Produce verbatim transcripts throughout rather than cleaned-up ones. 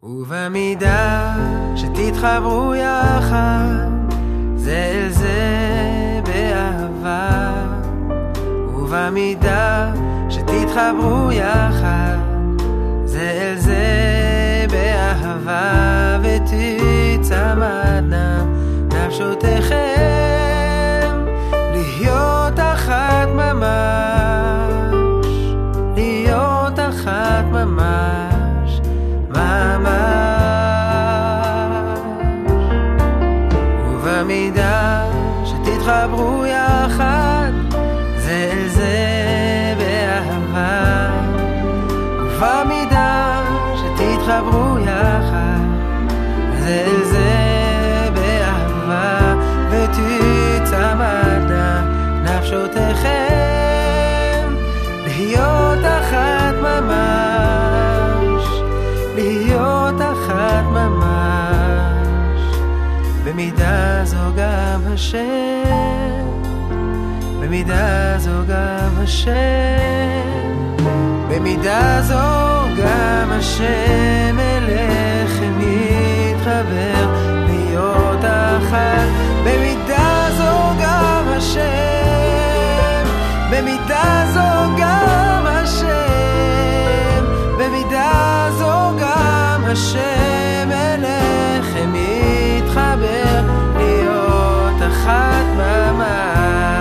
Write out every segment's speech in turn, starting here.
ובמידה שתתחברו יחד זה אל זה באהבה, ובמידה שתתחברו יחד זה אל זה באהבה, ותצמדנה נפשותיכם להיות אחת ממש, להיות אחת ממש ממש. ובמידה שתתחברו יחד זה אל זה באהבה, ובמידה שתתחברו יחד זה אל זה באהבה, ותצמדנה נפשותיכם להיות אחת ממש, להיות אחת ממש. במידה זו גם השם, במידה זו גם השם, במידה זו גם השם אליכם יתחבר להיות אחת. במידה זו גם השם, במידה זו גם השם, במידה זו גם השם אליכם יתחבר להיות אחת ממש.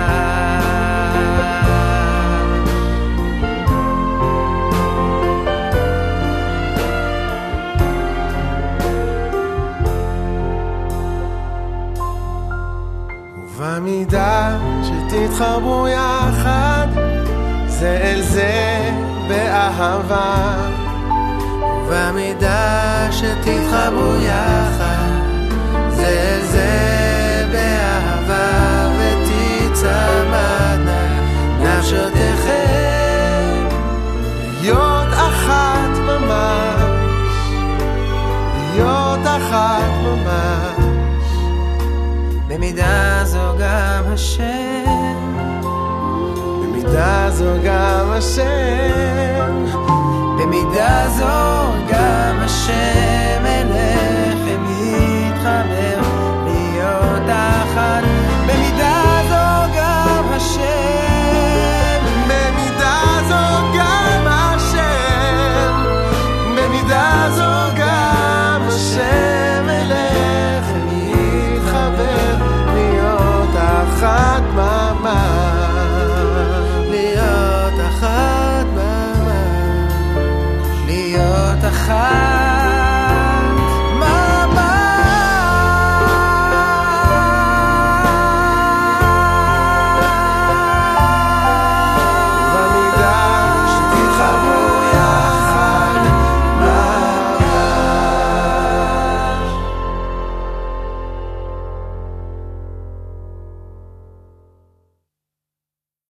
ובמידה שתתחברו יחד זה אל זה באהבה, ובמידה שתתחברו יחד זה אל זה באהבה, ותצמדנה נפשותיכם להיות אחת ממש, להיות אחת ממש. במידה זו גם השם, במידה זו גם השם, במידה זו